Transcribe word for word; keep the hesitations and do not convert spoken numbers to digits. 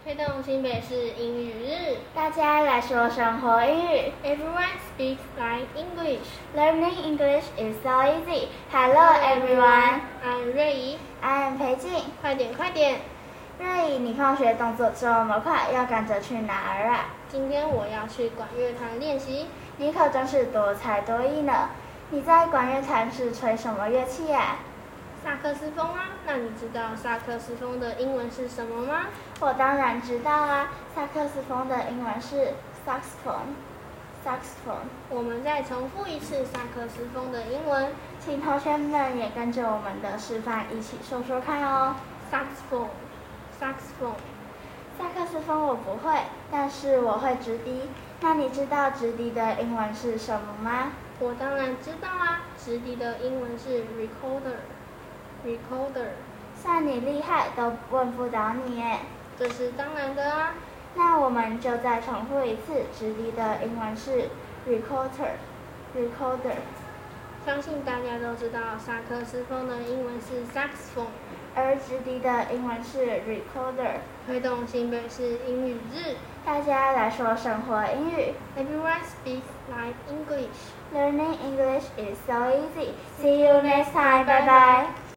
推动新北市英语日， 大家来说生活英语。 Everyone speaks like English. Learning English is so easy. Hello everyone. I'm 瑞怡， I am 裴静。 快点快点！ 瑞怡，你放学动作这么快，要赶着去哪儿啊？ 今天我要去管乐团练习。 你可真是多才多艺呢。你在管乐团是吹什么乐器呀？ 萨克斯风啊，那你知道萨克斯风的英文是什么吗？ 我当然知道啊，萨克斯风的英文是 saxophone。saxophone。 我们再重复一次萨克斯风的英文， 请同学们也跟着我们的示范一起说说看哦。 saxophone，saxophone。 萨克斯风我不会，但是我会直笛。那你知道直笛的英文是什么吗？ 我当然知道啊，直笛的英文是 recorder。recorder。 算你厉害，都问不倒你耶。 这是当然的啊。 那我们就再重复一次，直笛的英文是 recorder。recorder。 相信大家都知道萨克斯风的英文是 saxophone， 而直笛的英文是 recorder。 推动新北市英语日， 大家来说生活英语。 Everyone speaks like English. Learning English is so easy. See you next time. Bye bye.